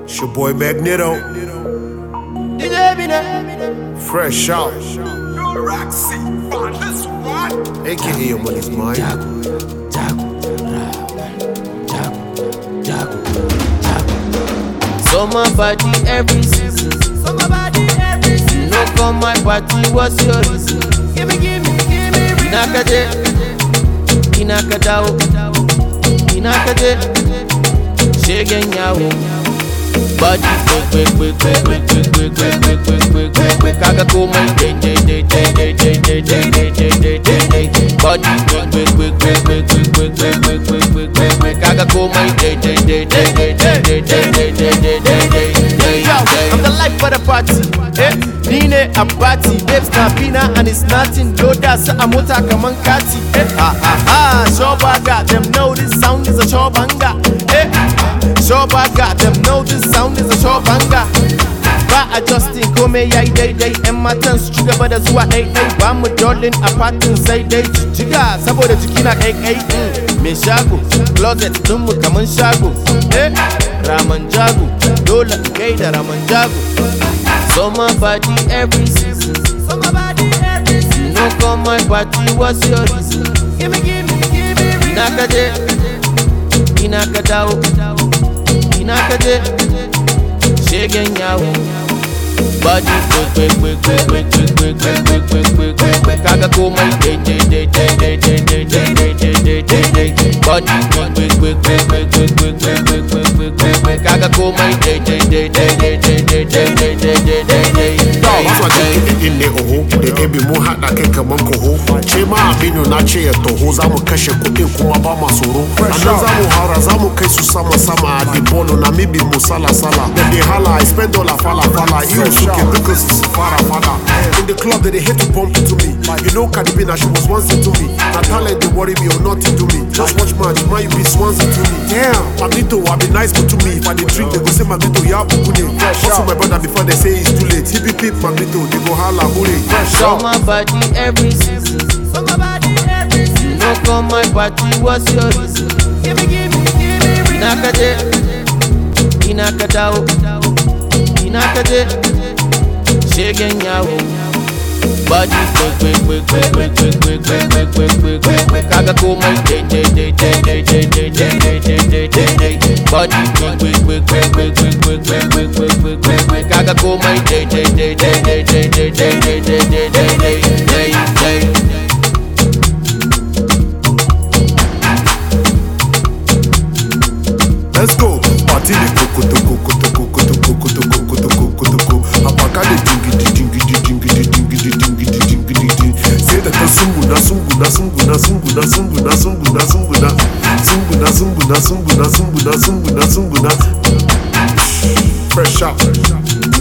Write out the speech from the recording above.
It's your boy Magneto. Fresh out. AKA your money's mine. Summer party every season. No come my party, what's your reason? Give me Inakade, Inakadao, Inakade, Shegen Yawo. Body quick, Kaga go my day. Body quick, Kaga go my day. I'm the life for the party, Nine a party, babes Nabina and it's nothing. Loda sa amota kaman kati, Shobaga, them know this sound is a shobanga, Shobaga, them know this sound is a shobanga. Ba adjusting, come yai day, and my tongues sugar but as what I'm a darling, a pattern say day, Chiga, saboda jikina me shago, closet, numu kaman shago, Raman Jago, Dola, Gaida, Raman Jago. Summer party every season. No come my party, what's your reason? Give me Inakade, Inakadao, Inakade, Shegen Yawo. Body quick, Kaga go my day. Body quick, Kaga go my day. That's why in the oho, the ebi mo hat na keka manko ho. Chema abinu na che to ho zamu kashe kudin kuma ba masoro. Anan zamu hara zamu kai su sama adi bono na mibi musala. Then they holla, I spend all la fala. You suke because it's fara. In the club they hate to bump into me. You know Cardi B, she was once into me. Na talent they worry me or not into me. Just watch match, man you be swans into me. Damn, Magneto, I be nice but to me. If I dey drink, they go say Magneto, ya bukune. Also my brother before they say it's too late. Hip Magneto, they go holla, hooray. Summer party every season. No come my party, what's your reason? Give me Inakade, Inakadao, Inakade, Shegen Yawo. Body quick, Kaga go my day. Body quick, Kaga go my day. Let's go. Party the coco. Apaka the jingy. Say that the sunguna. Fresh out.